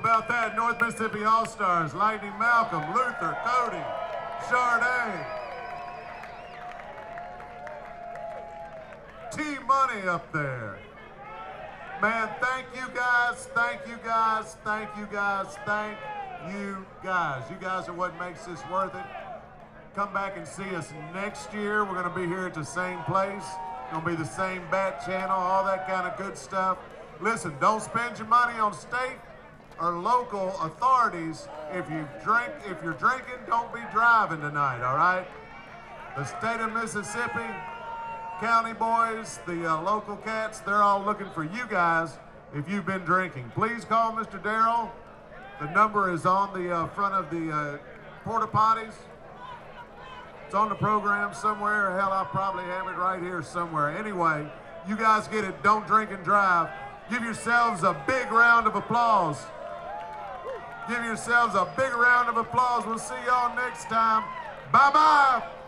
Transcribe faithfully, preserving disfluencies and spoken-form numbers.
about that? North Mississippi All-Stars, Lightning Malcolm, Luther, Cody, Sharday. T-Money up there. Man, thank you guys, thank you guys, thank you guys, thank you guys. You guys are what makes this worth it. Come back and see us next year. We're gonna be here at the same place. Gonna be the same bat channel, all that kind of good stuff. Listen, don't spend your money on state or local authorities. If you drink, if you're drinking, don't be driving tonight, all right? The state of Mississippi, county boys, the uh, local cats, they're all looking for you guys if you've been drinking. Please call Mister Darrell. The number is on the uh, front of the uh, porta potties. It's on the program somewhere. Hell, I probably have it right here somewhere. Anyway, you guys get it. Don't drink and drive. Give yourselves a big round of applause. Give yourselves a big round of applause. We'll see y'all next time. Bye-bye.